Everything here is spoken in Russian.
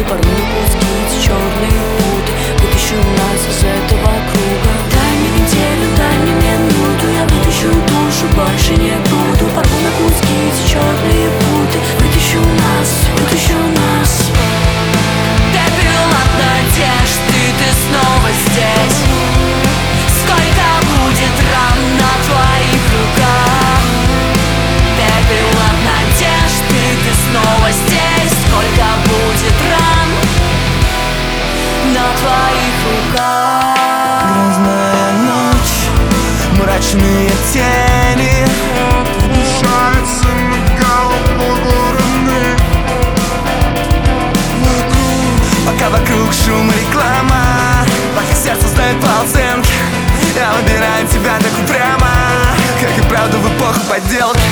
порву куски, эти черные путы. Вытащу нас из этого круга. Дай мне неделю, дай мне минуту, я вытащу душу, больше не буду. Порву на куски эти черные путы. Вытащу нас, вытащу нас. Пепел от надежды, ты снова здесь. Сколько будет ран на твоих руках? Пепел от надежды, ты снова здесь. Сколько будет ран на твоих руках? Грязная ночь, мрачные тени, Мешается на голову вороны. пока вокруг шум и реклама, пока сердце знает полценки. Я выбираю тебя так упрямо, как и правду в эпоху подделки.